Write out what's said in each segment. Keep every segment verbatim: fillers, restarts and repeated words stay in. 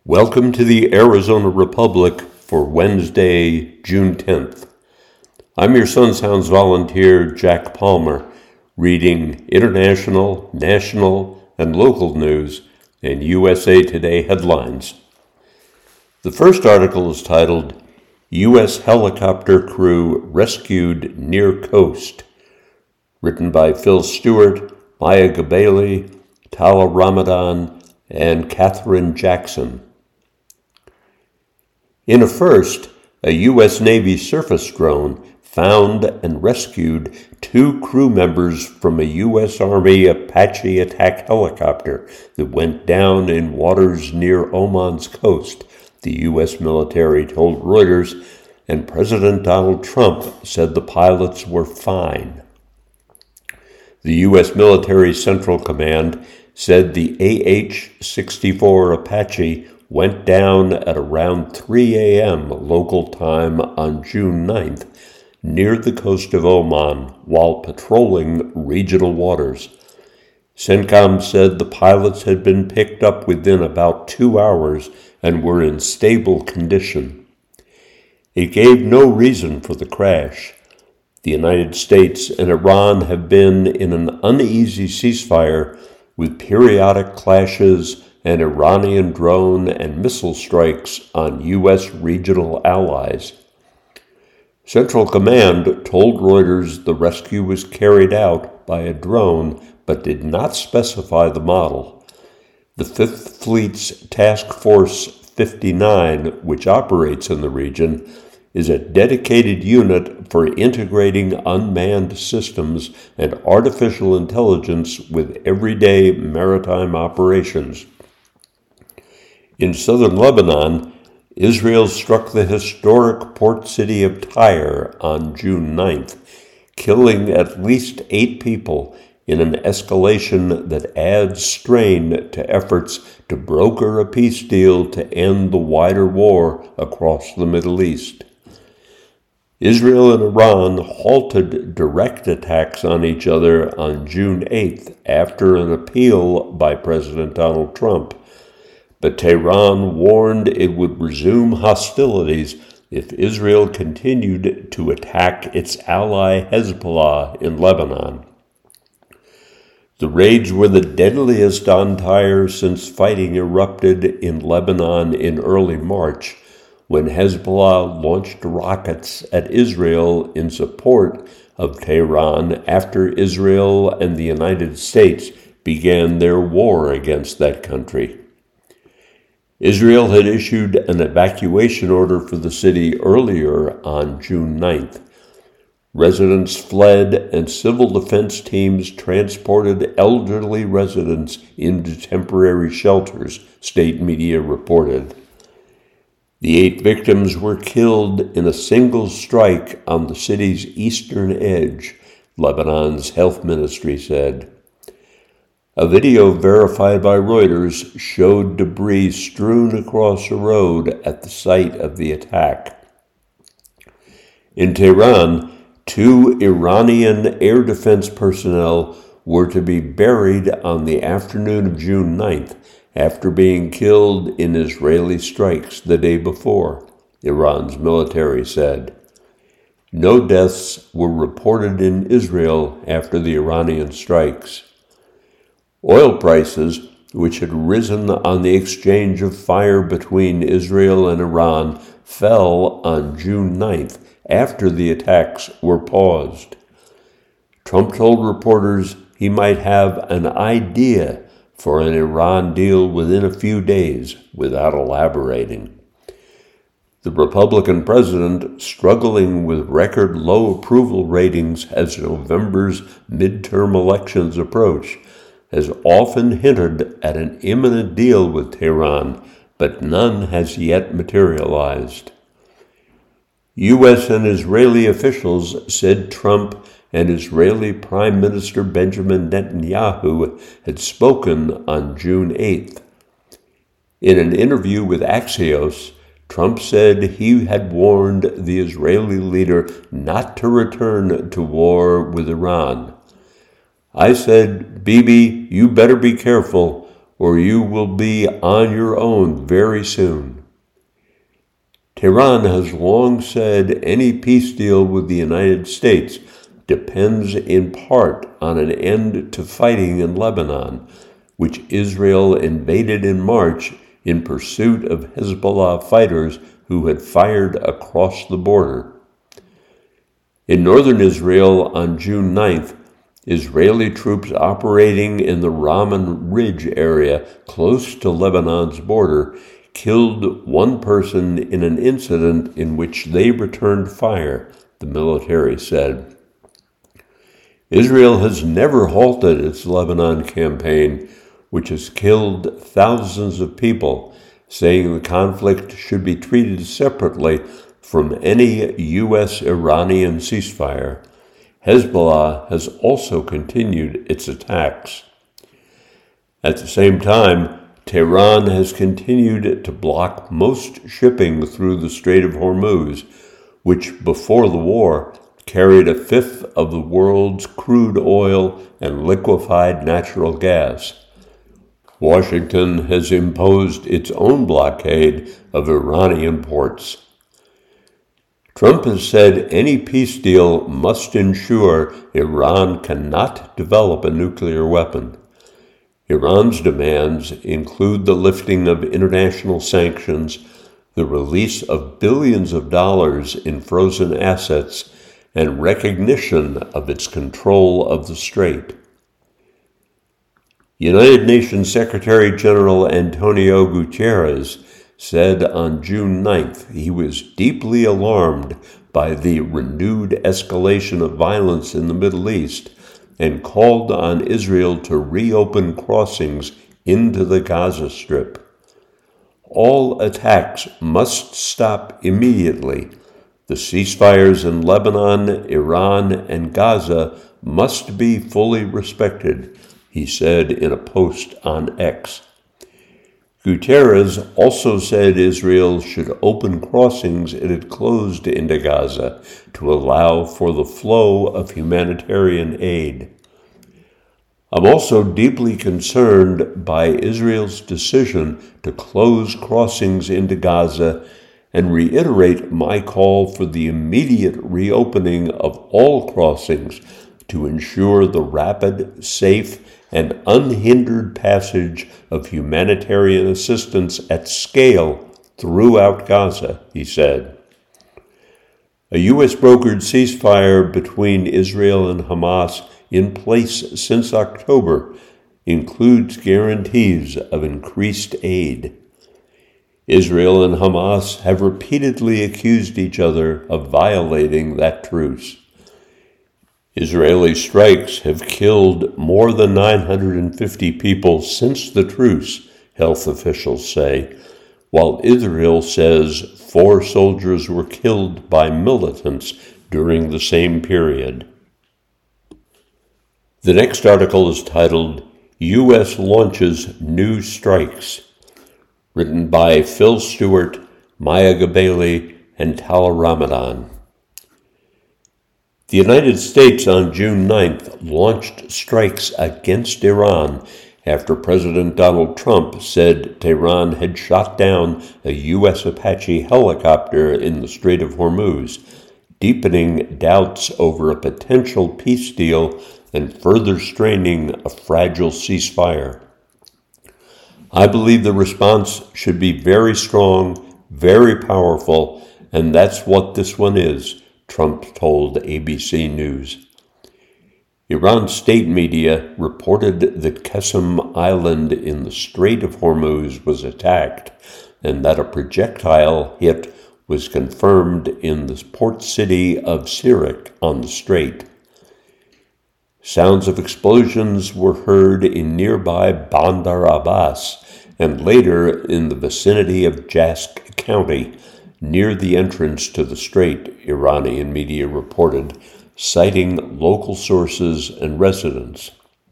Welcome to the Arizona Republic for Wednesday, June tenth. I'm your Sun Sounds volunteer, Jack Palmer, reading international, national, and local news and U S A Today headlines. The first article is titled, U S Helicopter Crew Rescued Near Coast, written by Phil Stewart, Maya Gabali, Tala Ramadan, and Catherine Jackson. In a first, a U S Navy surface drone found and rescued two crew members from a U S Army Apache attack helicopter that went down in waters near Oman's coast, the U S military told Reuters, and President Donald Trump said the pilots were fine. The U S Military Central Command said the A H sixty-four Apache went down at around three a.m. local time on June ninth near the coast of Oman while patrolling regional waters. CENTCOM said the pilots had been picked up within about two hours and were in stable condition. It gave no reason for the crash. The United States and Iran have been in an uneasy ceasefire with periodic clashes and Iranian drone and missile strikes on U S regional allies. Central Command told Reuters the rescue was carried out by a drone but did not specify the model. The Fifth Fleet's Task Force fifty-nine, which operates in the region, is a dedicated unit for integrating unmanned systems and artificial intelligence with everyday maritime operations. In southern Lebanon, Israel struck the historic port city of Tyre on June ninth, killing at least eight people in an escalation that adds strain to efforts to broker a peace deal to end the wider war across the Middle East. Israel and Iran halted direct attacks on each other on June eighth after an appeal by President Donald Trump. But Tehran warned it would resume hostilities if Israel continued to attack its ally Hezbollah in Lebanon. The raids were the deadliest on Tyre since fighting erupted in Lebanon in early March, when Hezbollah launched rockets at Israel in support of Tehran after Israel and the United States began their war against that country. Israel had issued an evacuation order for the city earlier on June ninth. Residents fled and civil defense teams transported elderly residents into temporary shelters, state media reported. The eight victims were killed in a single strike on the city's eastern edge, Lebanon's health ministry said. A video verified by Reuters showed debris strewn across a road at the site of the attack. In Tehran, two Iranian air defense personnel were to be buried on the afternoon of June ninth after being killed in Israeli strikes the day before, Iran's military said. No deaths were reported in Israel after the Iranian strikes. Oil prices, which had risen on the exchange of fire between Israel and Iran, fell on June ninth after the attacks were paused. Trump told reporters he might have an idea for an Iran deal within a few days without elaborating. The Republican president, struggling with record low approval ratings as November's midterm elections approach, has often hinted at an imminent deal with Tehran, but none has yet materialized. U S and Israeli officials said Trump and Israeli Prime Minister Benjamin Netanyahu had spoken on June eighth. In an interview with Axios, Trump said he had warned the Israeli leader not to return to war with Iran. I said, Bibi, you better be careful. or you will be on your own very soon. Tehran has long said any peace deal with the United States depends in part on an end to fighting in Lebanon, which Israel invaded in March in pursuit of Hezbollah fighters who had fired across the border. In northern Israel on June ninth, Israeli troops operating in the Raman Ridge area close to Lebanon's border killed one person in an incident in which they returned fire, the military said. Israel has never halted its Lebanon campaign, which has killed thousands of people, saying the conflict should be treated separately from any U S Iranian ceasefire. Hezbollah has also continued its attacks. At the same time, Tehran has continued to block most shipping through the Strait of Hormuz, which before the war carried a fifth of the world's crude oil and liquefied natural gas. Washington has imposed its own blockade of Iranian ports. Trump has said any peace deal must ensure Iran cannot develop a nuclear weapon. Iran's demands include the lifting of international sanctions, the release of billions of dollars in frozen assets, and recognition of its control of the strait. United Nations Secretary General Antonio Guterres said on June ninth he was deeply alarmed by the renewed escalation of violence in the Middle East and called on Israel to reopen crossings into the Gaza Strip. All attacks must stop immediately. The ceasefires in Lebanon, Iran, and Gaza must be fully respected, he said in a post on X. Guterres also said Israel should open crossings it had closed into Gaza to allow for the flow of humanitarian aid. I'm also deeply concerned by Israel's decision to close crossings into Gaza and reiterate my call for the immediate reopening of all crossings to ensure the rapid, safe, and unhindered passage of humanitarian assistance at scale throughout Gaza, he said. A U S-brokered ceasefire between Israel and Hamas in place since October includes guarantees of increased aid. Israel and Hamas have repeatedly accused each other of violating that truce. Israeli strikes have killed more than nine hundred fifty people since the truce, health officials say, while Israel says four soldiers were killed by militants during the same period. The next article is titled, U S Launches New Strikes, written by Phil Stewart, Maya Gabeli, and Tala Ramadan. The United States on June ninth launched strikes against Iran after President Donald Trump said Tehran had shot down a U S Apache helicopter in the Strait of Hormuz, deepening doubts over a potential peace deal and further straining a fragile ceasefire. I believe the response should be very strong, very powerful, and that's what this one is, Trump told A B C News. Iran's state media reported that Qesem Island in the Strait of Hormuz was attacked and that a projectile hit was confirmed in the port city of Sirak on the strait. Sounds of explosions were heard in nearby Bandar Abbas and later in the vicinity of Jask County, near the entrance to the strait, Iranian media reported, citing local sources and residents.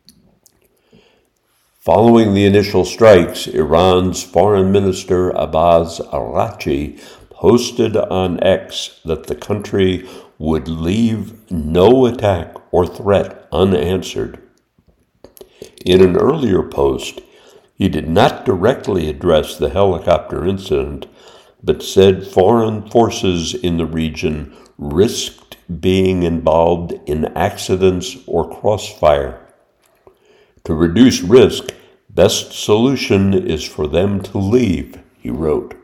Following the initial strikes, Iran's Foreign Minister Abbas Araghchi posted on X that the country would leave no attack or threat unanswered. In an earlier post, He did not directly address the helicopter incident, but said foreign forces in the region risked being involved in accidents or crossfire. To reduce risk, best solution is for them to leave, he wrote.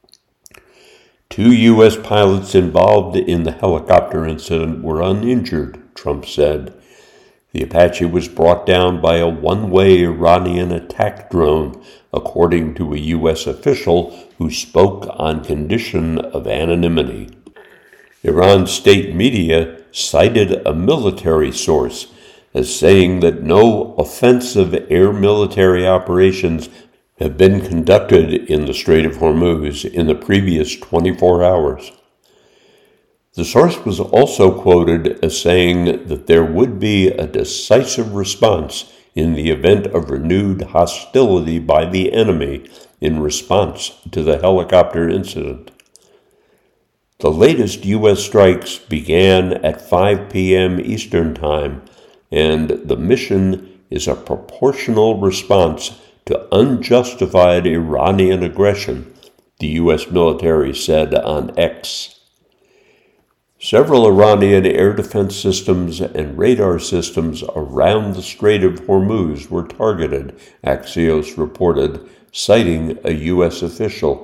Two U S pilots involved in the helicopter incident were uninjured, Trump said. The Apache was brought down by a one-way Iranian attack drone, according to a U S official who spoke on condition of anonymity. Iran's state media cited a military source as saying that no offensive air military operations have been conducted in the Strait of Hormuz in the previous twenty-four hours. The source was also quoted as saying that there would be a decisive response in the event of renewed hostility by the enemy in response to the helicopter incident. The latest U S strikes began at five p.m. Eastern Time, and the mission is a proportional response to unjustified Iranian aggression, the U S military said on X. Several Iranian air defense systems and radar systems around the Strait of Hormuz were targeted, Axios reported, citing a U S official.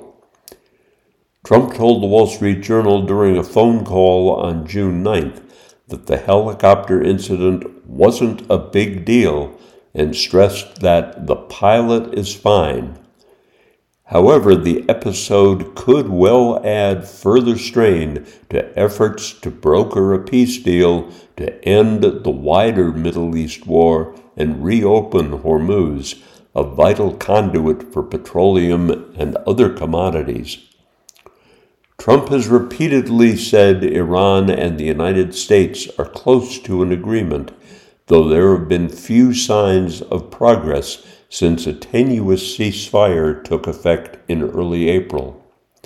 Trump told the Wall Street Journal during a phone call on June ninth that the helicopter incident wasn't a big deal and stressed that the pilot is fine. However, the episode could well add further strain to efforts to broker a peace deal to end the wider Middle East war and reopen Hormuz, a vital conduit for petroleum and other commodities. Trump has repeatedly said Iran and the United States are close to an agreement, though there have been few signs of progress since a tenuous ceasefire took effect in early April.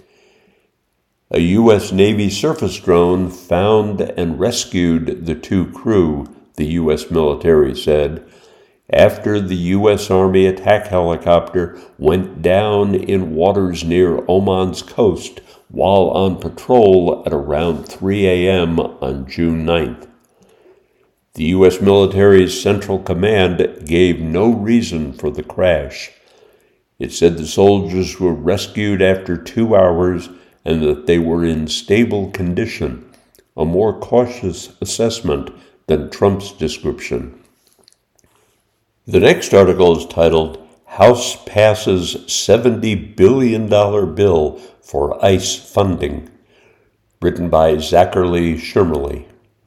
A U S Navy surface drone found and rescued the two crew, the U S military said, after the U S Army attack helicopter went down in waters near Oman's coast while on patrol at around three a.m. on June ninth. The U S military's Central Command gave no reason for the crash. It said the soldiers were rescued after two hours and that they were in stable condition, a more cautious assessment than Trump's description. The next article is titled, House Passes seventy billion dollars Bill for ICE Funding, written by Zachary Shermerly.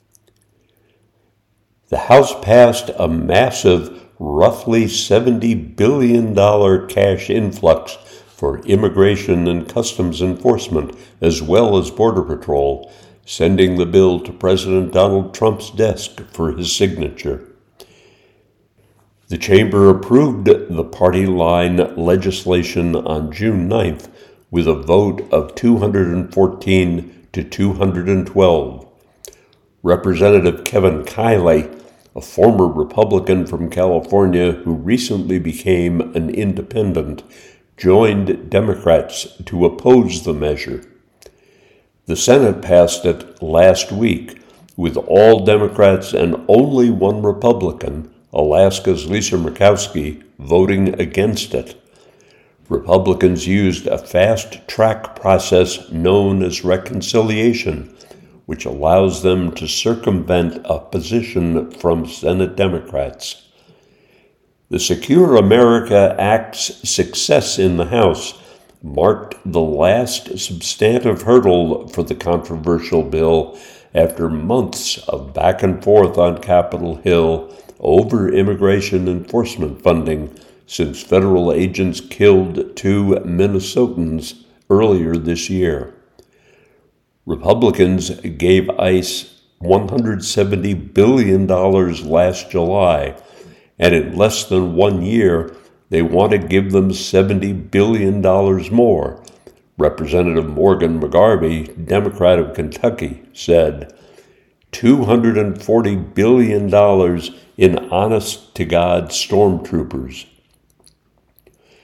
The House passed a massive, roughly seventy billion dollars cash influx for immigration and customs enforcement, as well as Border Patrol, sending the bill to President Donald Trump's desk for his signature. The chamber approved the party line legislation on June ninth with a vote of two hundred fourteen to two hundred twelve. Representative Kevin Kiley, a former Republican from California who recently became an independent, joined Democrats to oppose the measure. The Senate passed it last week with all Democrats and only one Republican, Alaska's Lisa Murkowski, voting against it. Republicans used a fast-track process known as reconciliation, which allows them to circumvent opposition from Senate Democrats. The Secure America Act's success in the House marked the last substantive hurdle for the controversial bill after months of back and forth on Capitol Hill over immigration enforcement funding since federal agents killed two Minnesotans earlier this year. Republicans gave ICE one hundred seventy billion dollars last July, and in less than one year, they want to give them seventy billion dollars more. Representative Morgan McGarvey, Democrat of Kentucky, said, two hundred forty billion dollars in honest-to-God stormtroopers.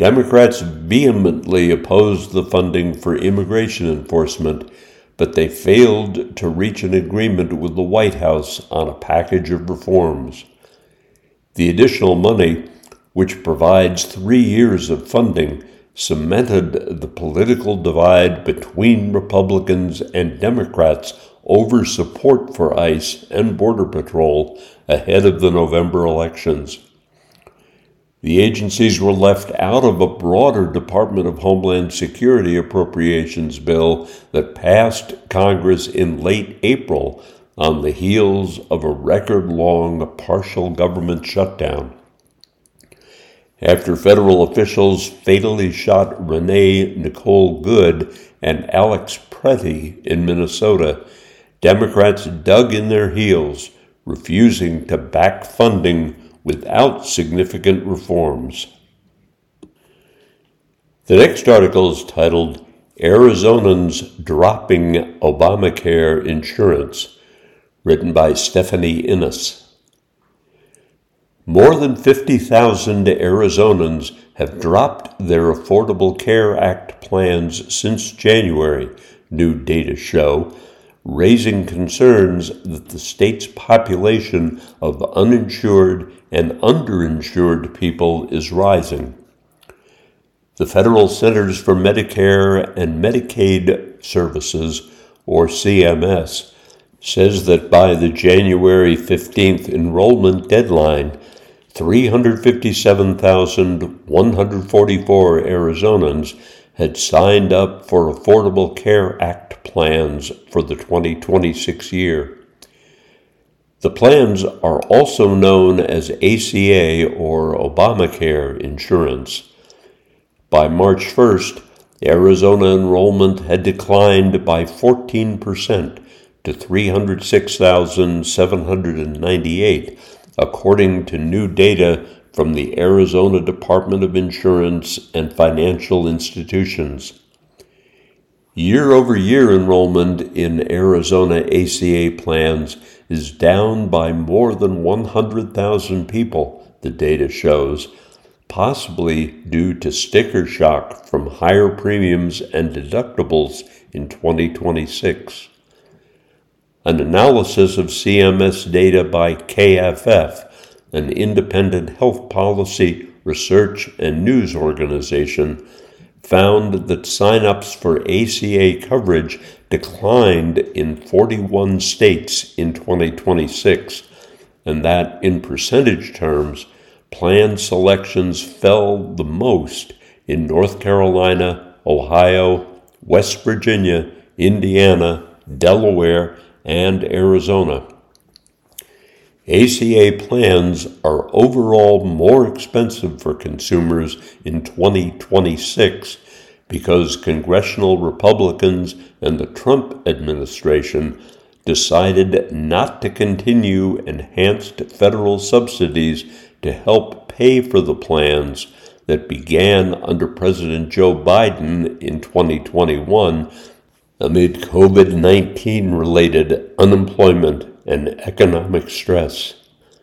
Democrats vehemently opposed the funding for immigration enforcement, but they failed to reach an agreement with the White House on a package of reforms. The additional money, which provides three years of funding, cemented the political divide between Republicans and Democrats over support for ICE and Border Patrol ahead of the November elections. The agencies were left out of a broader Department of Homeland Security appropriations bill that passed Congress in late April on the heels of a record-long partial government shutdown. After federal officials fatally shot Renee Nicole Good and Alex Pretty in Minnesota, Democrats dug in their heels, refusing to back funding without significant reforms. The next article is titled, Arizonans Dropping Obamacare Insurance, written by Stephanie Innes. More than fifty thousand Arizonans have dropped their Affordable Care Act plans since January, new data show, raising concerns that the state's population of uninsured and underinsured people is rising. The Federal Centers for Medicare and Medicaid Services, or C M S, says that by the January fifteenth enrollment deadline, three hundred fifty-seven thousand one hundred forty-four Arizonans had signed up for Affordable Care Act plans for the twenty twenty-six year. The plans are also known as A C A or Obamacare insurance. By March first, Arizona enrollment had declined by fourteen percent to three hundred six thousand seven hundred ninety-eight, according to new data from the Arizona Department of Insurance and Financial Institutions. Year-over-year enrollment in Arizona A C A plans is down by more than one hundred thousand people, the data shows, possibly due to sticker shock from higher premiums and deductibles in twenty twenty-six. An analysis of C M S data by K F F, an independent health policy, research, and news organization, found that sign-ups for A C A coverage declined in forty-one states in twenty twenty-six, and that, in percentage terms, plan selections fell the most in North Carolina, Ohio, West Virginia, Indiana, Delaware, and Arizona. A C A plans are overall more expensive for consumers in twenty twenty-six because congressional Republicans and the Trump administration decided not to continue enhanced federal subsidies to help pay for the plans that began under President Joe Biden in twenty twenty-one amid COVID nineteen related unemployment and economic stress.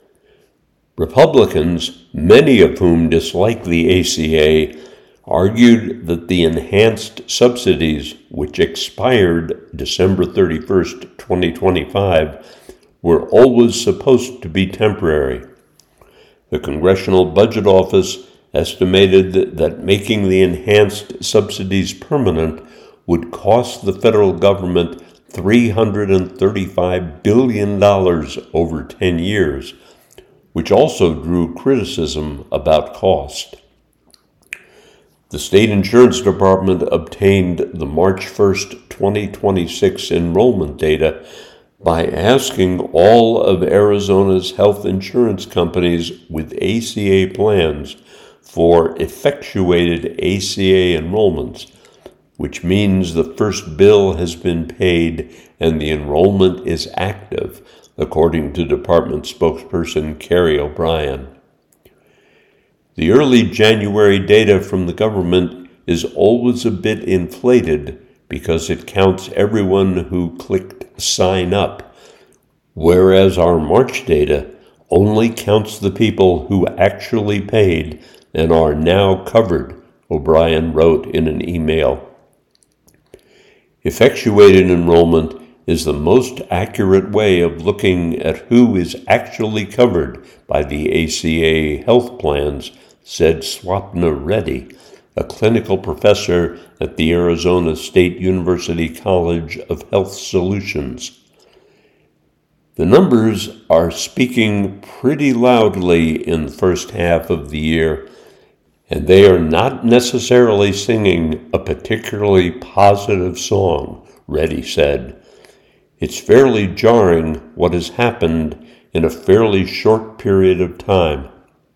Republicans, many of whom dislike the A C A, argued that the enhanced subsidies, which expired December thirty-first, twenty twenty-five, were always supposed to be temporary. The Congressional Budget Office estimated that making the enhanced subsidies permanent would cost the federal government three hundred thirty-five billion dollars over ten years, which also drew criticism about cost. The State Insurance Department obtained the March first, twenty twenty-six enrollment data by asking all of Arizona's health insurance companies with A C A plans for effectuated A C A enrollments, which means the first bill has been paid and the enrollment is active, according to Department spokesperson Carrie O'Brien. The early January data from the government is always a bit inflated because it counts everyone who clicked sign up, whereas our March data only counts the people who actually paid and are now covered O'Brien wrote in an email. Effectuated enrollment is the most accurate way of looking at who is actually covered by the A C A health plans, said Swapna Reddy, a clinical professor at the Arizona State University College of Health Solutions. The numbers are speaking pretty loudly in the first half of the year, and they are not necessarily singing a particularly positive song, Reddy said. It's fairly jarring what has happened in a fairly short period of time.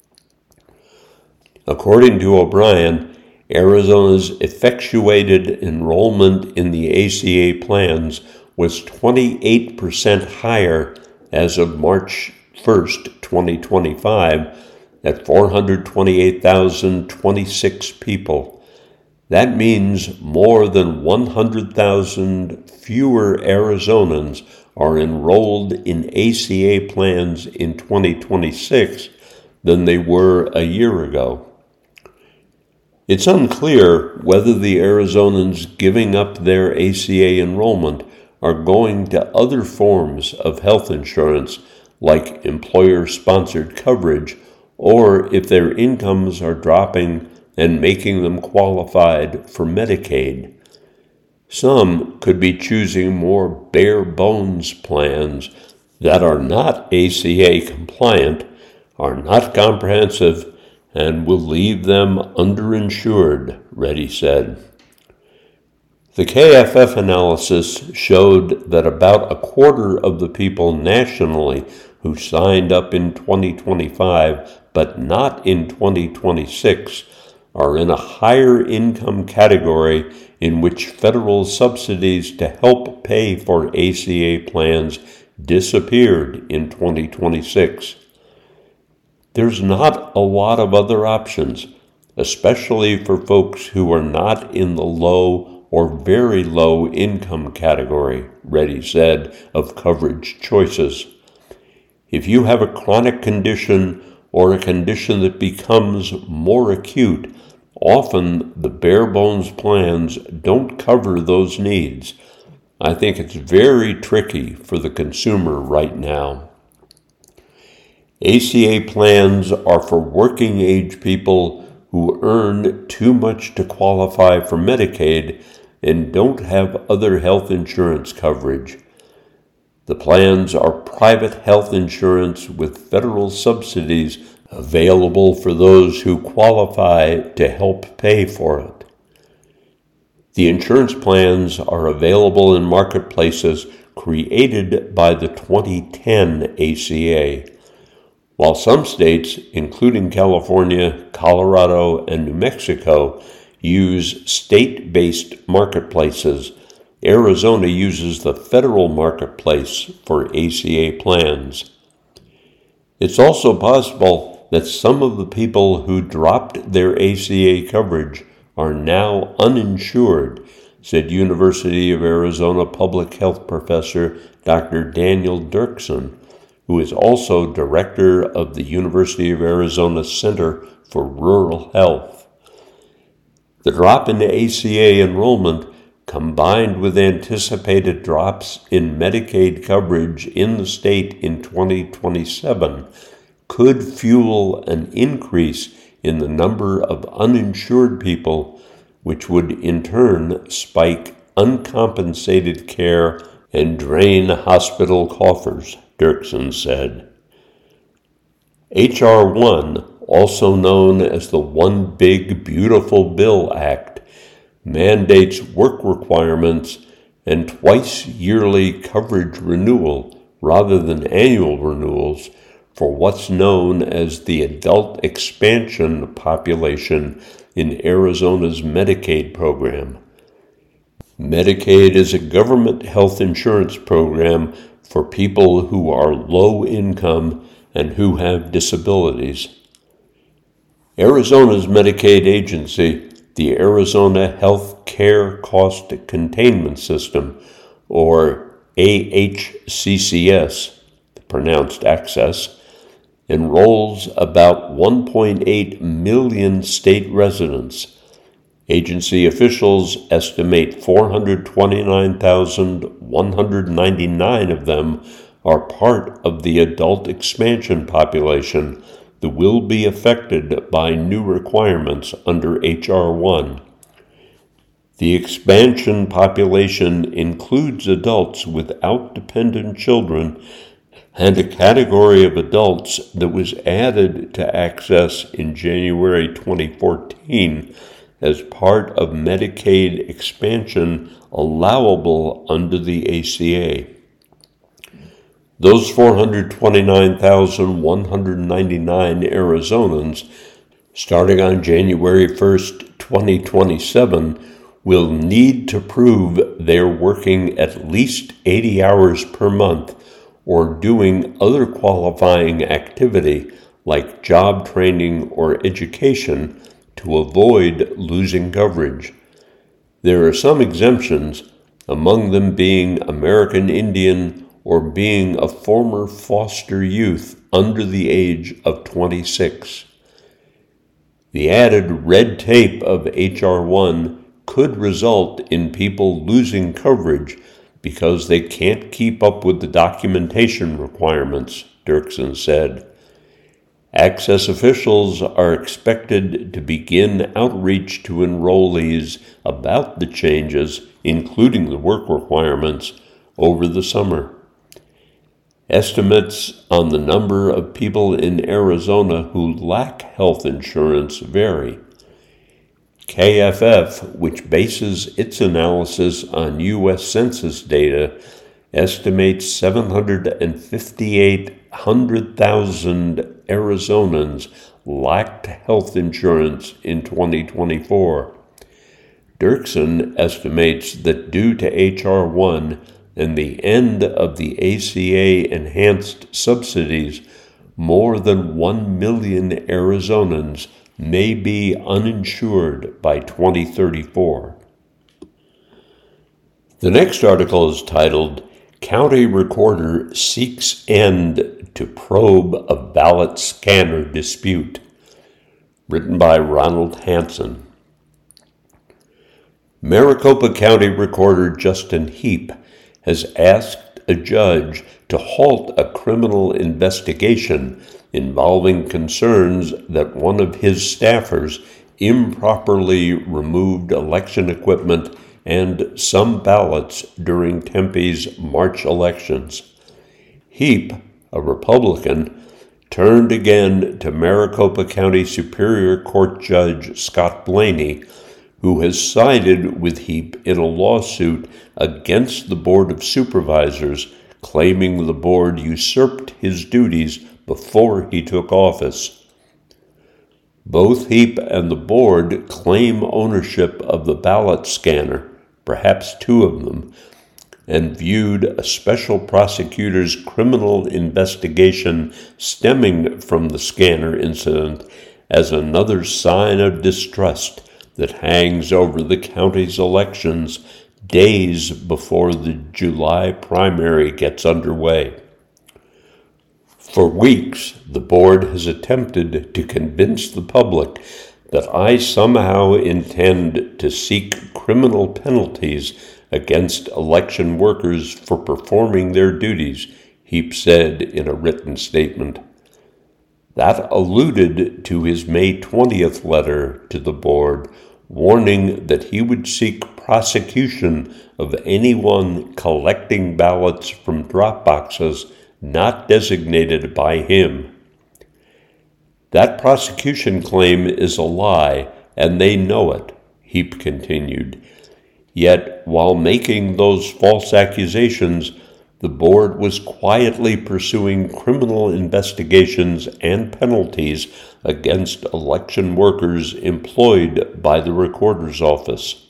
According to O'Brien, Arizona's effectuated enrollment in the A C A plans was twenty-eight percent higher as of March first, twenty twenty-five, at four hundred twenty-eight thousand twenty-six people. That means more than one hundred thousand fewer Arizonans are enrolled in A C A plans in twenty twenty-six than they were a year ago. It's unclear whether the Arizonans giving up their A C A enrollment are going to other forms of health insurance like employer-sponsored coverage, or if their incomes are dropping and making them qualified for Medicaid. Some could be choosing more bare-bones plans that are not A C A compliant, are not comprehensive, and will leave them underinsured, Reddy said. The K F F analysis showed that about a quarter of the people nationally who signed up in twenty twenty-five but not in twenty twenty-six are in a higher income category in which federal subsidies to help pay for A C A plans disappeared in twenty twenty-six. There's not a lot of other options, especially for folks who are not in the low or very low income category, Reddy said of coverage choices. If you have a chronic condition or a condition that becomes more acute, often the bare-bones plans don't cover those needs. I think it's very tricky for the consumer right now. A C A plans are for working-age people who earn too much to qualify for Medicaid and don't have other health insurance coverage. The plans are private health insurance with federal subsidies available for those who qualify to help pay for it. The insurance plans are available in marketplaces created by the twenty ten A C A. While some states, including California, Colorado, and New Mexico, use state-based marketplaces, Arizona uses the federal marketplace for A C A plans. It's also possible that some of the people who dropped their A C A coverage are now uninsured, said University of Arizona public health professor Doctor Daniel Dirksen, who is also director of the University of Arizona Center for Rural Health. The drop in A C A enrollment, combined with anticipated drops in Medicaid coverage in the state in twenty twenty-seven, could fuel an increase in the number of uninsured people, which would in turn spike uncompensated care and drain hospital coffers, Dirksen said. H R one, also known as the One Big Beautiful Bill Act, mandates work requirements and twice yearly coverage renewal rather than annual renewals for what's known as the adult expansion population in Arizona's Medicaid program. Medicaid is a government health insurance program for people who are low income and who have disabilities. Arizona's Medicaid agency, the Arizona Health Care Cost Containment System, or A H C C S, pronounced access, enrolls about one point eight million state residents, Agency officials estimate four hundred twenty-nine thousand one hundred ninety-nine of them are part of the adult expansion population that will be affected by new requirements under H R one. The expansion population includes adults without dependent children and a category of adults that was added to access in January twenty fourteen as part of Medicaid expansion allowable under the A C A. Those four hundred twenty-nine thousand one hundred ninety-nine Arizonans, starting on January first, twenty twenty-seven, will need to prove they're working at least eighty hours per month or doing other qualifying activity like job training or education to avoid losing coverage. There are some exemptions, among them being American Indian or being a former foster youth under the age of twenty-six. The added red tape of H R one could result in people losing coverage because they can't keep up with the documentation requirements, Dirksen said. Access officials are expected to begin outreach to enrollees about the changes, including the work requirements, over the summer. Estimates on the number of people in Arizona who lack health insurance vary. K F F, which bases its analysis on U S Census data, estimates seven hundred fifty-eight thousand Arizonans lacked health insurance in twenty twenty-four. Dirksen estimates that due to H R one and the end of the A C A enhanced subsidies, more than one million Arizonans may be uninsured by twenty thirty-four. The next article is titled, County Recorder Seeks End to Probe of Ballot Scanner Dispute, written by Ronald Hansen. Maricopa County Recorder Justin Heap has asked a judge to halt a criminal investigation involving concerns that one of his staffers improperly removed election equipment and some ballots during Tempe's March elections. Heap, a Republican, turned again to Maricopa County Superior Court Judge Scott Blaney, who has sided with Heap in a lawsuit against the Board of Supervisors, claiming the board usurped his duties before he took office. Both Heap and the board claim ownership of the ballot scanner, perhaps two of them, and viewed a special prosecutor's criminal investigation stemming from the scanner incident as another sign of distrust that hangs over the county's elections days before the July primary gets underway. For weeks, the board has attempted to convince the public that I somehow intend to seek criminal penalties against election workers for performing their duties, Heap said in a written statement. That alluded to his May twentieth letter to the board, warning that he would seek prosecution of anyone collecting ballots from drop boxes not designated by him. That prosecution claim is a lie, and they know it, Heap continued. Yet, while making those false accusations, the board was quietly pursuing criminal investigations and penalties against election workers employed by the recorder's office.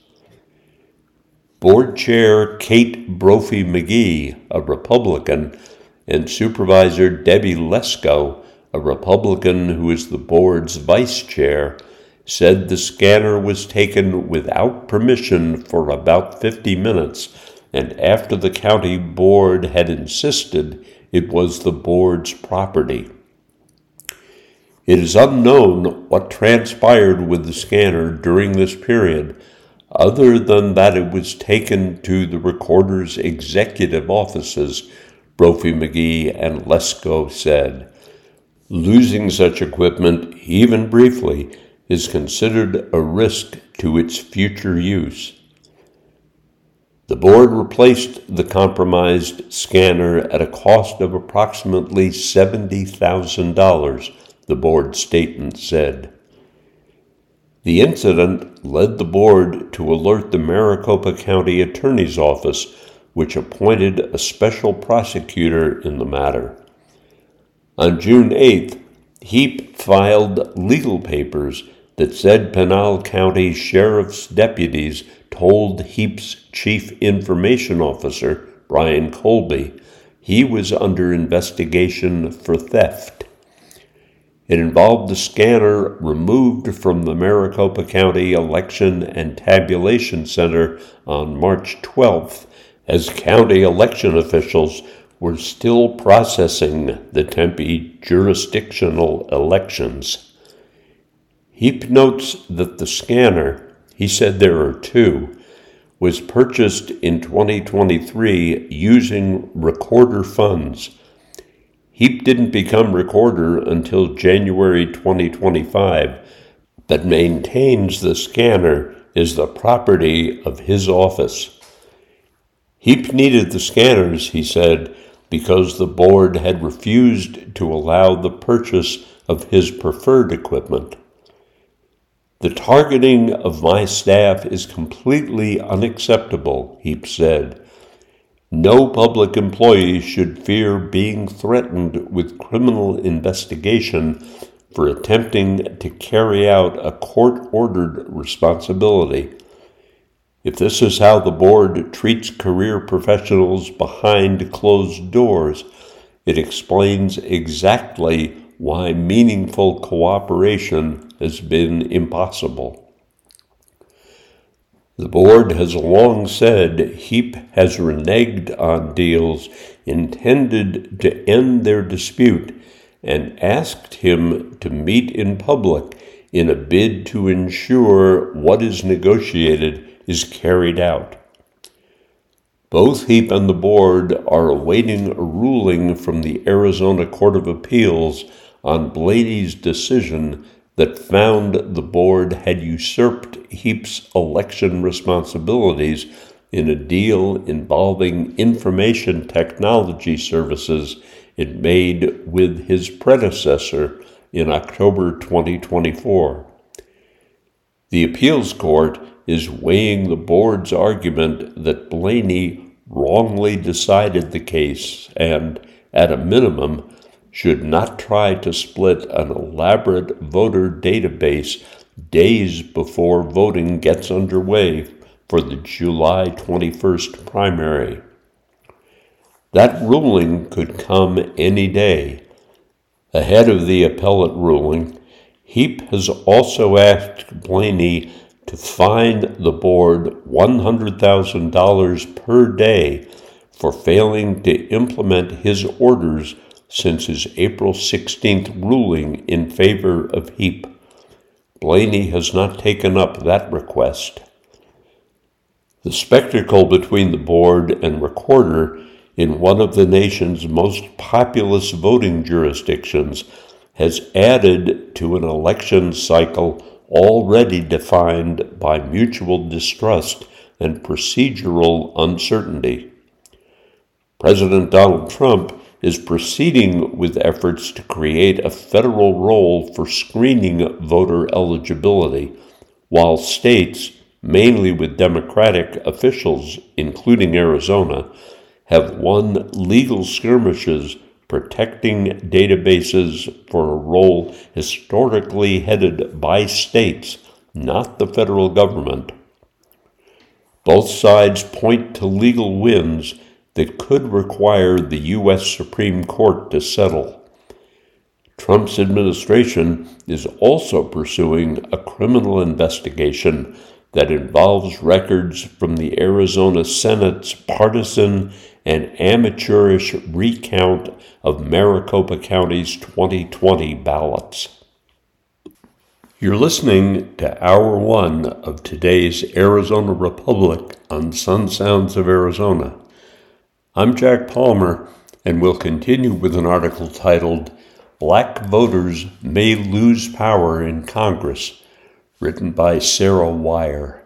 Board Chair Kate Brophy-McGee, a Republican, and Supervisor Debbie Lesko, a Republican who is the board's vice chair, said the scanner was taken without permission for about fifty minutes, and after the county board had insisted it was the board's property. It is unknown what transpired with the scanner during this period, other than that it was taken to the recorder's executive offices, Brophy McGee and Lesko said. Losing such equipment, even briefly, is considered a risk to its future use. The board replaced the compromised scanner at a cost of approximately seventy thousand dollars, the board statement said. The incident led the board to alert the Maricopa County Attorney's Office, which appointed a special prosecutor in the matter. On June eighth, Heap filed legal papers that said Pinal County Sheriff's deputies told Heap's chief information officer, Brian Colby, he was under investigation for theft. It involved the scanner removed from the Maricopa County Election and Tabulation Center on March twelfth, as county election officials were still processing the Tempe jurisdictional elections. Heap notes that the scanner, he said there are two, was purchased in twenty twenty-three using recorder funds. Heap didn't become recorder until January twenty twenty-five, but maintains the scanner is the property of his office. Heap needed the scanners, he said, because the board had refused to allow the purchase of his preferred equipment. The targeting of my staff is completely unacceptable, Heap said. No public employee should fear being threatened with criminal investigation for attempting to carry out a court-ordered responsibility. If this is how the board treats career professionals behind closed doors, it explains exactly why meaningful cooperation has been impossible. The board has long said Heap has reneged on deals intended to end their dispute and asked him to meet in public in a bid to ensure what is negotiated is carried out. Both Heap and the board are awaiting a ruling from the Arizona Court of Appeals on Blaney's decision that found the board had usurped Heap's election responsibilities in a deal involving information technology services it made with his predecessor in October twenty twenty-four. The appeals court is weighing the board's argument that Blaney wrongly decided the case and, at a minimum, should not try to split an elaborate voter database days before voting gets underway for the July twenty-first primary. That ruling could come any day. Ahead of the appellate ruling, Heap has also asked Blaney to fine the board one hundred thousand dollars per day for failing to implement his orders since his April sixteenth ruling in favor of Heap. Blaney has not taken up that request. The spectacle between the board and recorder in one of the nation's most populous voting jurisdictions has added to an election cycle already defined by mutual distrust and procedural uncertainty. President Donald Trump is proceeding with efforts to create a federal role for screening voter eligibility, while states, mainly with Democratic officials, including Arizona, have won legal skirmishes protecting databases for a role historically headed by states, not the federal government. Both sides point to legal wins that could require the U S Supreme Court to settle. Trump's administration is also pursuing a criminal investigation that involves records from the Arizona Senate's partisan and amateurish recount of Maricopa County's twenty twenty ballots. You're listening to Hour One of today's Arizona Republic on Sun Sounds of Arizona. I'm Jack Palmer, and we'll continue with an article titled Black Voters May Lose Power in Congress, written by Sarah Wire.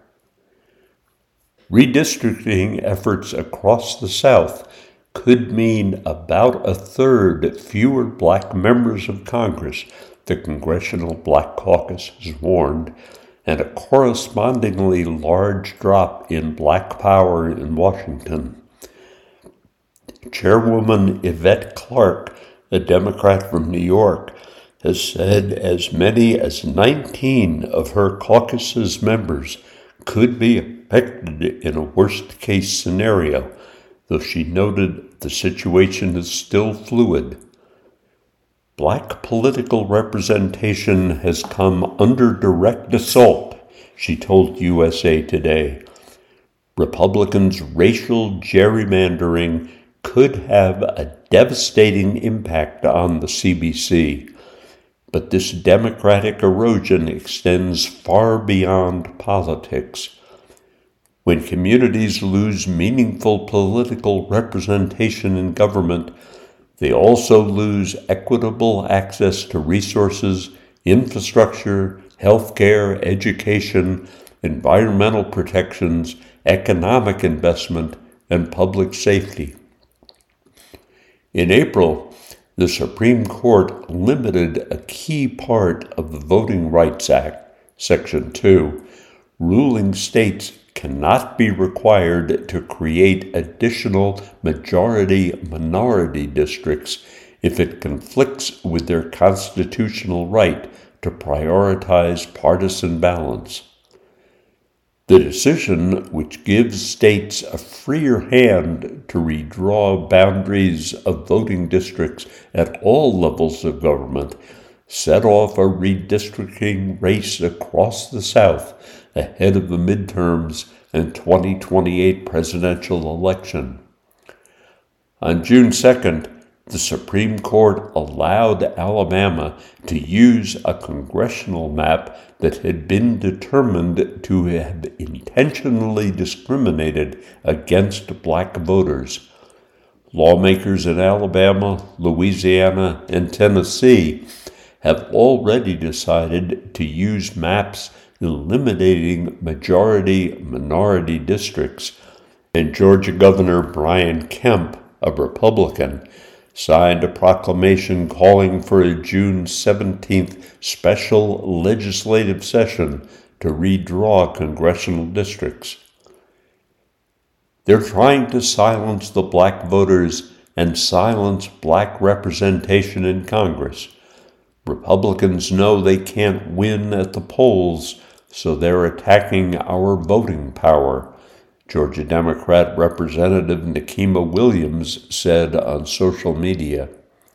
Redistricting efforts across the South could mean about a third fewer black members of Congress, the Congressional Black Caucus has warned, and a correspondingly large drop in black power in Washington. Chairwoman Yvette Clarke, a Democrat from New York, has said as many as nineteen of her caucus's members could be affected in a worst-case scenario, though she noted the situation is still fluid. Black political representation has come under direct assault, she told U S A Today. Republicans' racial gerrymandering could have a devastating impact on the C B C, but this democratic erosion extends far beyond politics. When communities lose meaningful political representation in government, they also lose equitable access to resources, infrastructure, healthcare, education, environmental protections, economic investment, and public safety. In April, the Supreme Court limited a key part of the Voting Rights Act, Section two, ruling states cannot be required to create additional majority-minority districts if it conflicts with their constitutional right to prioritize partisan balance. The decision, which gives states a freer hand to redraw boundaries of voting districts at all levels of government, set off a redistricting race across the South ahead of the midterms and twenty twenty-eight presidential election. On June second, the Supreme Court allowed Alabama to use a congressional map that had been determined to have intentionally discriminated against black voters. Lawmakers in Alabama, Louisiana, and Tennessee have already decided to use maps eliminating majority-minority districts, and Georgia Governor Brian Kemp, a Republican, signed a proclamation calling for a June seventeenth special legislative session to redraw congressional districts. They're trying to silence the black voters and silence black representation in Congress. Republicans know they can't win at the polls, so they're attacking our voting power, Georgia Democrat Representative Nikema Williams said on social media.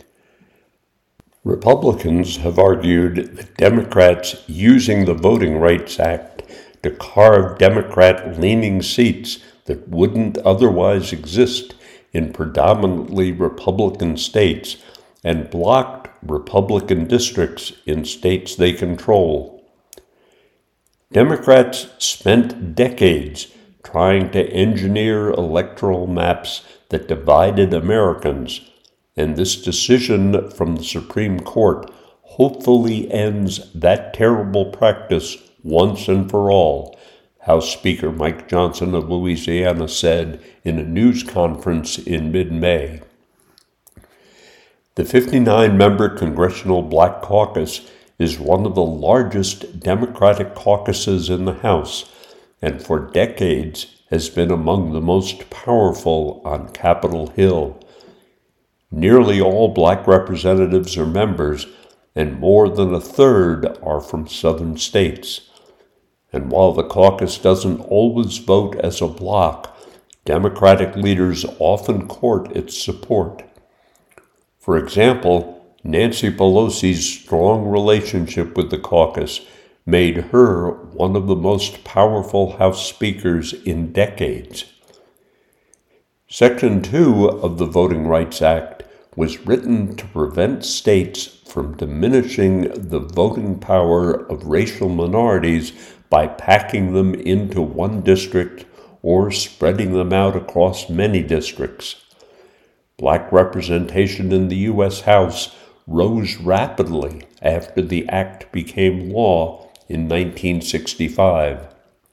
Republicans have argued that Democrats using the Voting Rights Act to carve Democrat-leaning seats that wouldn't otherwise exist in predominantly Republican states and blocked Republican districts in states they control. Democrats spent decades trying to engineer electoral maps that divided Americans, and this decision from the Supreme Court hopefully ends that terrible practice once and for all, House Speaker Mike Johnson of Louisiana said in a news conference in mid-May. The fifty-nine member Congressional Black Caucus is one of the largest Democratic caucuses in the House, and for decades has been among the most powerful on Capitol Hill. Nearly all black representatives are members, and more than a third are from southern states. And while the caucus doesn't always vote as a bloc, Democratic leaders often court its support. For example, Nancy Pelosi's strong relationship with the caucus made her one of the most powerful House speakers in decades. Section two of the Voting Rights Act was written to prevent states from diminishing the voting power of racial minorities by packing them into one district or spreading them out across many districts. Black representation in the U S House rose rapidly after the act became law in nineteen sixty-five.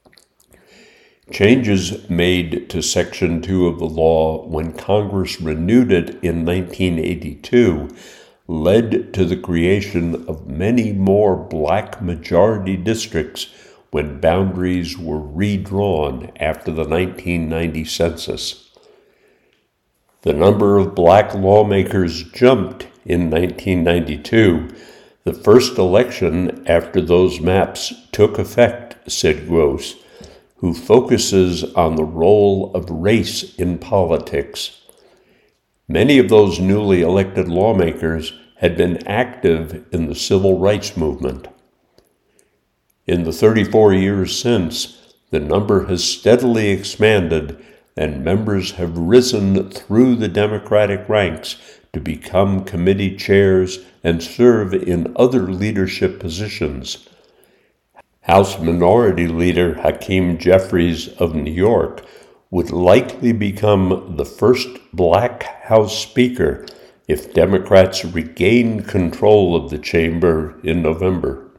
Changes made to Section two of the law when Congress renewed it in nineteen eighty-two led to the creation of many more black majority districts when boundaries were redrawn after the nineteen ninety census. The number of black lawmakers jumped in nineteen ninety-two, the first election after those maps took effect, said Gross, who focuses on the role of race in politics. Many of those newly elected lawmakers had been active in the civil rights movement. In the thirty-four years since, the number has steadily expanded, and members have risen through the Democratic ranks to become committee chairs and serve in other leadership positions. House Minority Leader Hakeem Jeffries of New York would likely become the first black House Speaker if Democrats regain control of the chamber in November.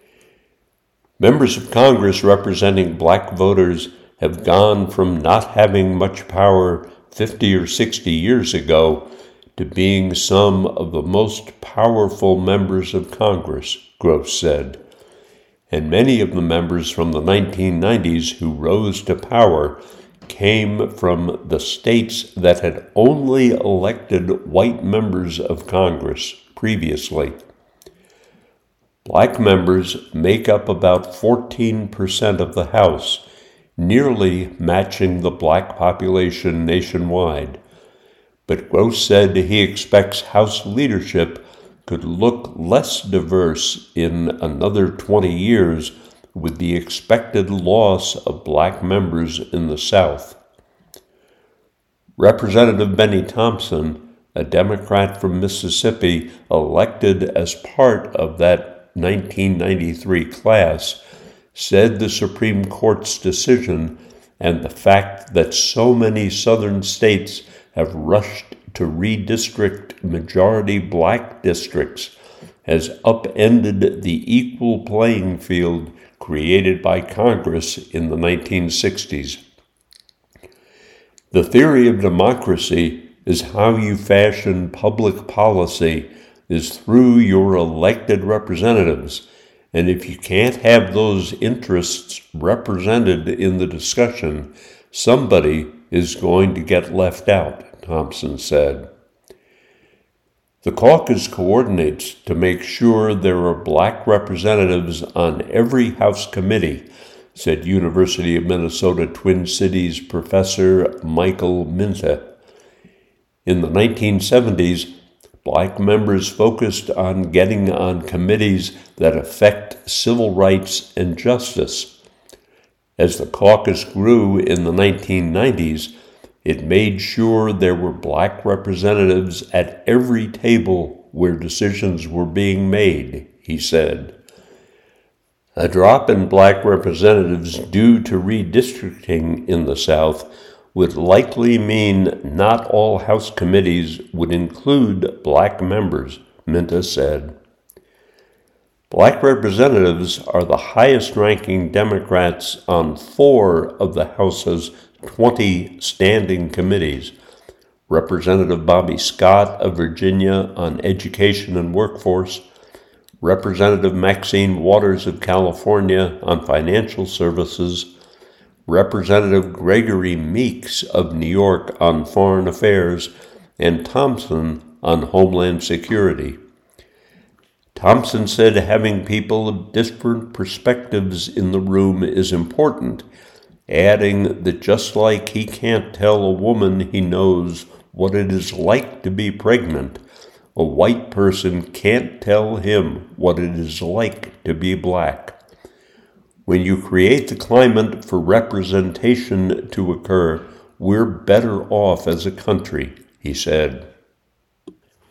Members of Congress representing black voters have gone from not having much power fifty or sixty years ago to being some of the most powerful members of Congress, Gross said. And many of the members from the nineteen nineties who rose to power came from the states that had only elected white members of Congress previously. Black members make up about fourteen percent of the House, nearly matching the black population nationwide. But Gross said he expects House leadership could look less diverse in another twenty years with the expected loss of black members in the South. Representative Benny Thompson, a Democrat from Mississippi elected as part of that nineteen ninety-three class, said the Supreme Court's decision and the fact that so many southern states have rushed to redistrict majority black districts has upended the equal playing field created by Congress in the nineteen sixties. The theory of democracy is how you fashion public policy is through your elected representatives, and if you can't have those interests represented in the discussion, somebody is going to get left out, Thompson said. The caucus coordinates to make sure there are black representatives on every House committee, said University of Minnesota Twin Cities professor Michael Minta. In the nineteen seventies, black members focused on getting on committees that affect civil rights and justice. As the caucus grew in the nineteen nineties, it made sure there were black representatives at every table where decisions were being made, he said. A drop in black representatives due to redistricting in the South would likely mean not all House committees would include black members, Minta said. Black representatives are the highest-ranking Democrats on four of the House's twenty standing committees. Representative Bobby Scott of Virginia on Education and Workforce, Representative Maxine Waters of California on Financial Services, Representative Gregory Meeks of New York on Foreign Affairs, and Thompson on Homeland Security. Thompson said having people of different perspectives in the room is important, adding that just like he can't tell a woman he knows what it is like to be pregnant, a white person can't tell him what it is like to be black. When you create the climate for representation to occur, we're better off as a country, he said.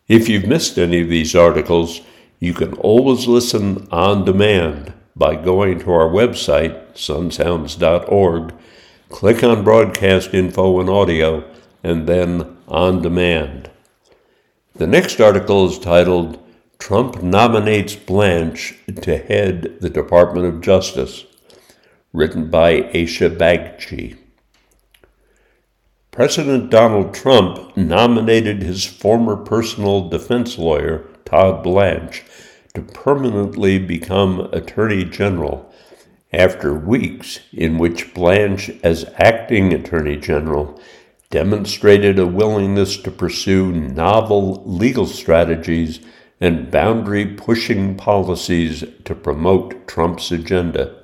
If you've missed any of these articles, you can always listen on demand by going to our website, sun sounds dot org, click on Broadcast Info and Audio, and then On Demand. The next article is titled, Trump Nominates Blanche to Head the Department of Justice, written by Aisha Bagchi. President Donald Trump nominated his former personal defense lawyer, Todd Blanche, to permanently become Attorney General after weeks in which Blanche, as acting Attorney General, demonstrated a willingness to pursue novel legal strategies and boundary-pushing policies to promote Trump's agenda.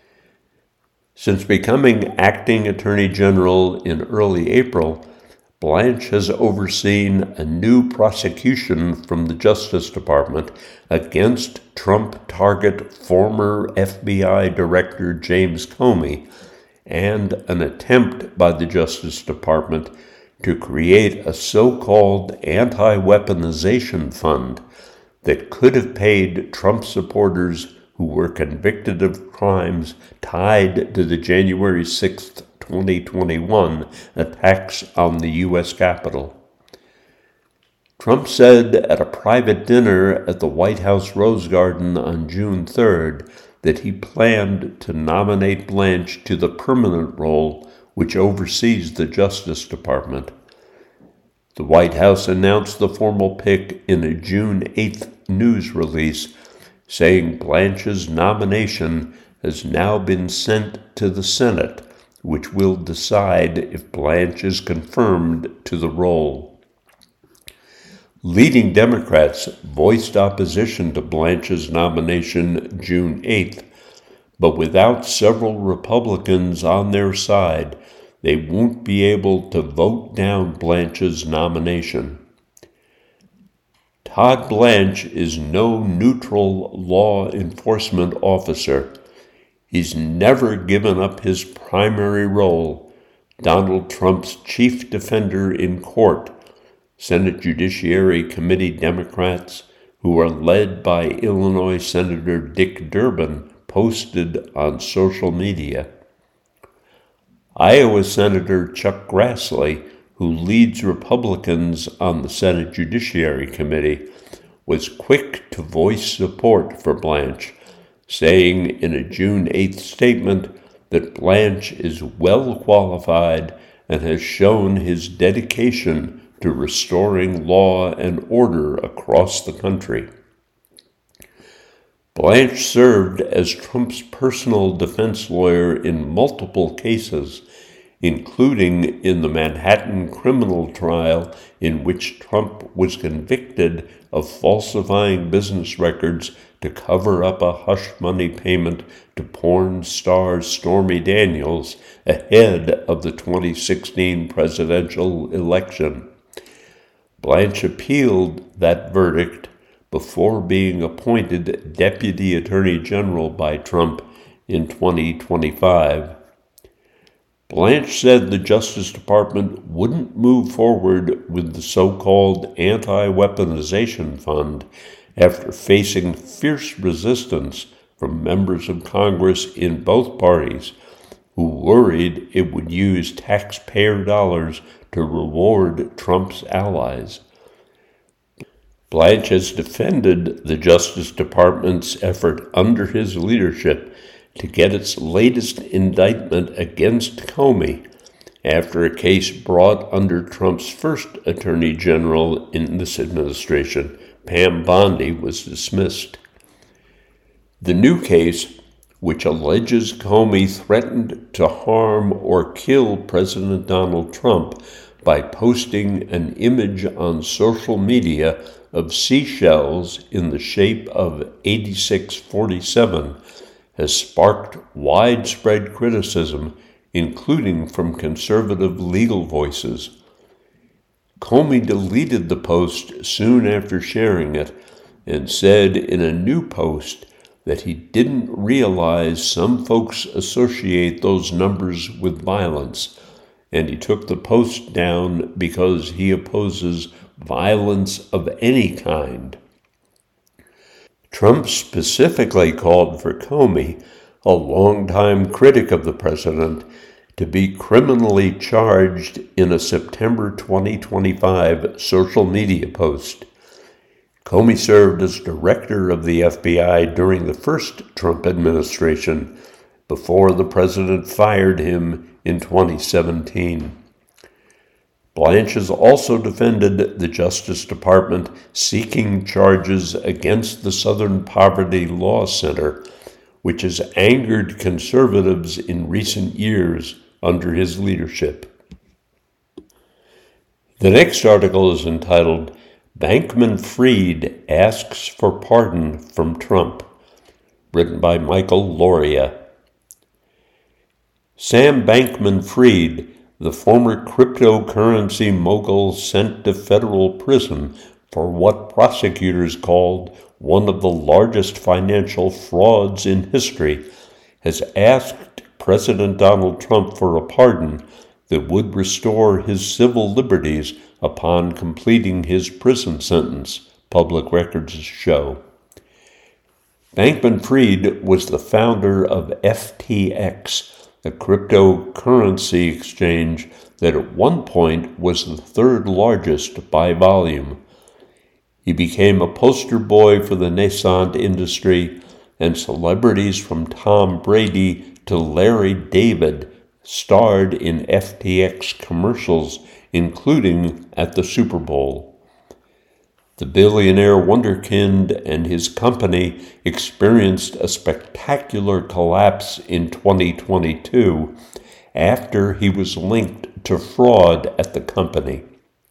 Since becoming acting Attorney General in early April, Blanche has overseen a new prosecution from the Justice Department against Trump-target former F B I Director James Comey and an attempt by the Justice Department to create a so-called anti-weaponization fund that could have paid Trump supporters who were convicted of crimes tied to the January sixth, twenty twenty-one attacks on the U S Capitol. Trump said at a private dinner at the White House Rose Garden on June third that he planned to nominate Blanche to the permanent role which oversees the Justice Department. The White House announced the formal pick in a June eighth news release, saying Blanche's nomination has now been sent to the Senate, which will decide if Blanche is confirmed to the role. Leading Democrats voiced opposition to Blanche's nomination June eighth, but without several Republicans on their side, they won't be able to vote down Blanche's nomination. Todd Blanche is no neutral law enforcement officer. He's never given up his primary role, Donald Trump's chief defender in court. Senate Judiciary Committee Democrats, who are led by Illinois Senator Dick Durbin, posted on social media. Iowa Senator Chuck Grassley, who leads Republicans on the Senate Judiciary Committee, was quick to voice support for Blanche, saying in a June eighth statement that Blanche is well qualified and has shown his dedication to restoring law and order across the country. Blanche served as Trump's personal defense lawyer in multiple cases, including in the Manhattan criminal trial in which Trump was convicted of falsifying business records to cover up a hush money payment to porn star Stormy Daniels ahead of the twenty sixteen presidential election. Blanche appealed that verdict before being appointed Deputy Attorney General by Trump in twenty twenty-five. Blanche said the Justice Department wouldn't move forward with the so-called anti-weaponization fund after facing fierce resistance from members of Congress in both parties who worried it would use taxpayer dollars to reward Trump's allies. Blanche has defended the Justice Department's effort under his leadership to get its latest indictment against Comey after a case brought under Trump's first Attorney General in this administration, Pam Bondi, was dismissed. The new case, which alleges Comey threatened to harm or kill President Donald Trump by posting an image on social media of seashells in the shape of eighty-six forty-seven, has sparked widespread criticism, including from conservative legal voices. Comey deleted the post soon after sharing it and said in a new post that he didn't realize some folks associate those numbers with violence, and he took the post down because he opposes violence of any kind. Trump specifically called for Comey, a longtime critic of the president, to be criminally charged in a September twenty twenty-five social media post. Comey served as director of the F B I during the first Trump administration, before the president fired him in twenty seventeen. Blanche has also defended the Justice Department seeking charges against the Southern Poverty Law Center, which has angered conservatives in recent years under his leadership. The next article is entitled, Bankman-Fried Asks for Pardon from Trump, written by Michael Loria. Sam Bankman-Fried, the former cryptocurrency mogul sent to federal prison for what prosecutors called one of the largest financial frauds in history, has asked President Donald Trump for a pardon that would restore his civil liberties upon completing his prison sentence, public records show. Bankman-Fried was the founder of F T X, a cryptocurrency exchange that at one point was the third largest by volume. He became a poster boy for the nascent industry, and celebrities from Tom Brady to Larry David starred in F T X commercials, including at the Super Bowl. The billionaire wunderkind and his company experienced a spectacular collapse in twenty twenty-two after he was linked to fraud at the company.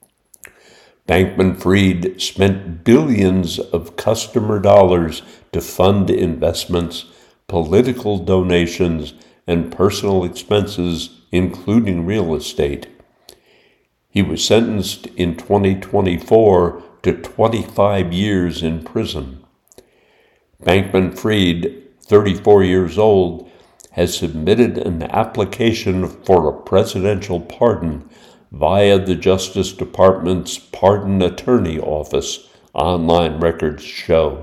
Bankman-Fried spent billions of customer dollars to fund investments, political donations, and personal expenses, including real estate. He was sentenced in twenty twenty-four to twenty-five years in prison. Bankman-Fried, thirty-four years old, has submitted an application for a presidential pardon via the Justice Department's Pardon Attorney Office, online records show.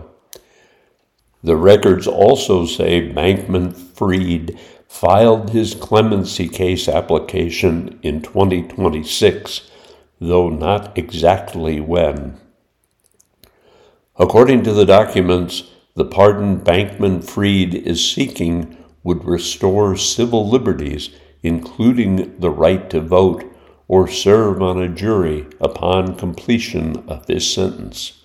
The records also say Bankman-Fried filed his clemency case application in twenty twenty-six, though not exactly when. According to the documents, the pardon Bankman-Fried is seeking would restore civil liberties, including the right to vote or serve on a jury upon completion of his sentence.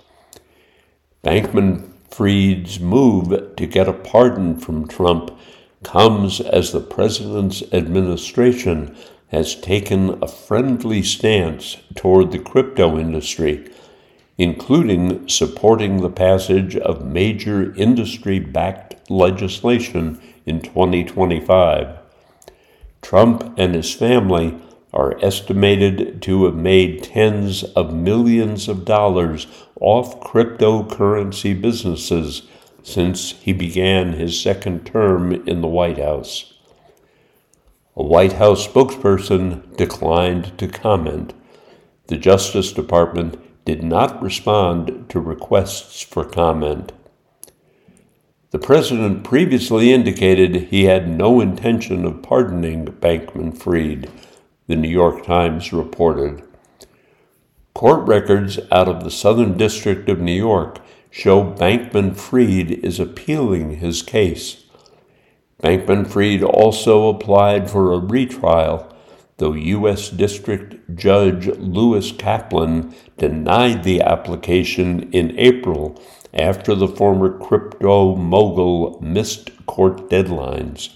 Bankman-Fried's move to get a pardon from Trump comes as the president's administration has taken a friendly stance toward the crypto industry, including supporting the passage of major industry-backed legislation in twenty twenty-five. Trump and his family are estimated to have made tens of millions of dollars off cryptocurrency businesses since he began his second term in the White House. A White House spokesperson declined to comment. The Justice Department did not respond to requests for comment. The president previously indicated he had no intention of pardoning Bankman-Fried, the New York Times reported. Court records out of the Southern District of New York show Bankman-Fried is appealing his case. Bankman-Fried also applied for a retrial, though U S District Judge Lewis Kaplan denied the application in April after the former crypto mogul missed court deadlines.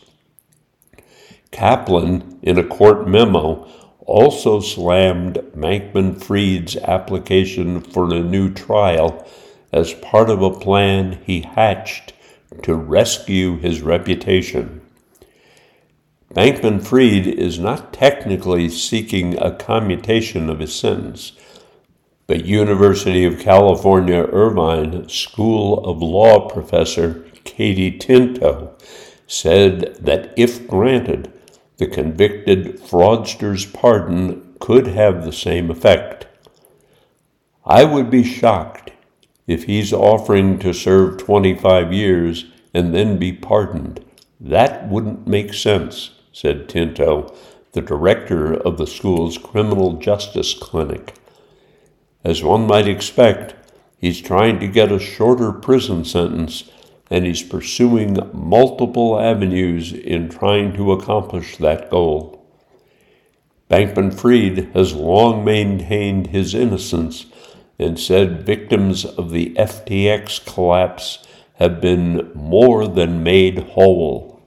Kaplan, in a court memo, also slammed Bankman-Fried's application for a new trial as part of a plan he hatched to rescue his reputation. Bankman-Fried is not technically seeking a commutation of his sentence, but University of California, Irvine School of Law professor Katie Tinto said that if granted, the convicted fraudster's pardon could have the same effect. I would be shocked if he's offering to serve twenty-five years and then be pardoned. That wouldn't make sense, said Tinto, the director of the school's criminal justice clinic. As one might expect, he's trying to get a shorter prison sentence, and he's pursuing multiple avenues in trying to accomplish that goal. Bankman-Fried has long maintained his innocence and said victims of the F T X collapse have been more than made whole.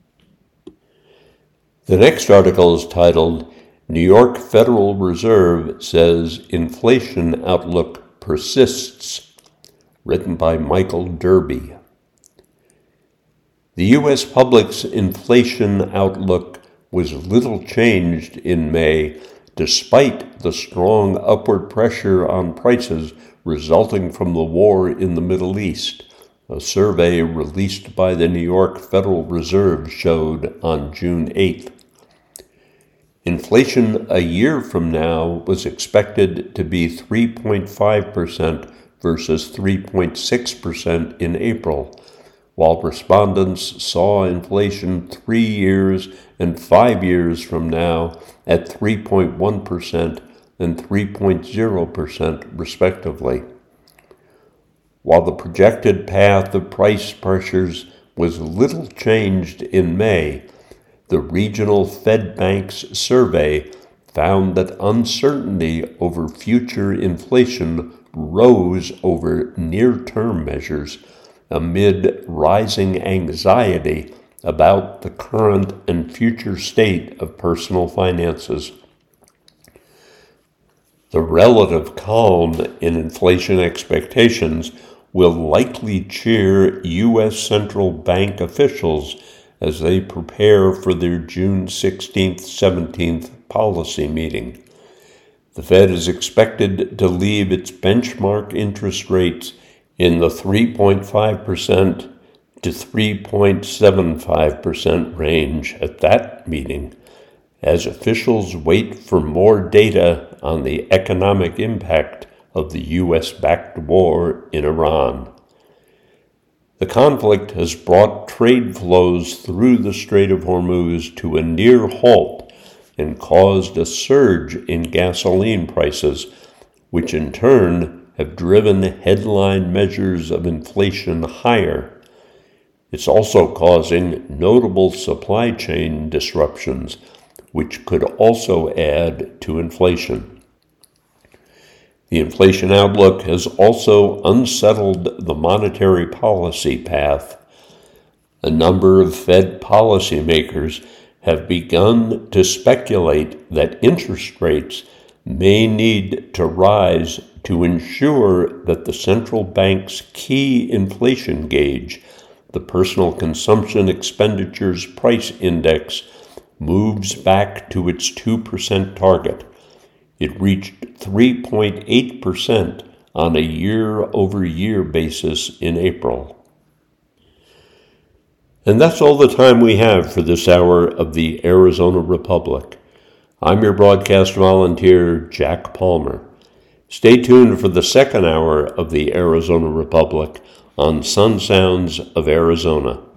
The next article is titled, New York Federal Reserve Says Inflation Outlook Persists, written by Michael Derby. The U S public's inflation outlook was little changed in May, despite the strong upward pressure on prices resulting from the war in the Middle East, a survey released by the New York Federal Reserve showed on June eighth. Inflation a year from now was expected to be three point five percent versus three point six percent in April, while respondents saw inflation three years and five years from now at three point one percent and three point zero percent respectively. While the projected path of price pressures was little changed in May, the regional Fed banks survey found that uncertainty over future inflation rose over near-term measures amid rising anxiety about the current and future state of personal finances. The relative calm in inflation expectations will likely cheer U S central bank officials as they prepare for their June sixteenth to seventeenth policy meeting. The Fed is expected to leave its benchmark interest rates in the three point five percent to three point seven five percent range at that meeting, as officials wait for more data on the economic impact of the U S-backed war in Iran. The conflict has brought trade flows through the Strait of Hormuz to a near halt and caused a surge in gasoline prices, which in turn have driven headline measures of inflation higher. It's also causing notable supply chain disruptions, which could also add to inflation. The inflation outlook has also unsettled the monetary policy path. A number of Fed policymakers have begun to speculate that interest rates may need to rise to ensure that the central bank's key inflation gauge, the Personal Consumption Expenditures Price Index, moves back to its two percent target. It reached three point eight percent on a year-over-year basis in April. And that's all the time we have for this hour of the Arizona Republic. I'm your broadcast volunteer, Jack Palmer. Stay tuned for the second hour of the Arizona Republic on Sun Sounds of Arizona.